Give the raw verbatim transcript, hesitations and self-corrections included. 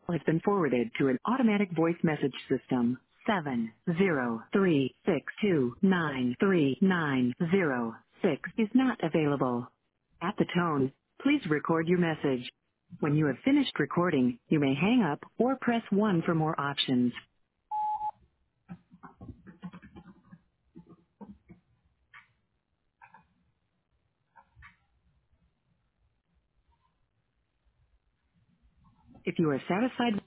has been forwarded to an automatic voice message system. Seven zero three six two nine three nine zero six is not available. At the tone, please record your message. When you have finished recording, you may hang up or press one for more options. If you are satisfied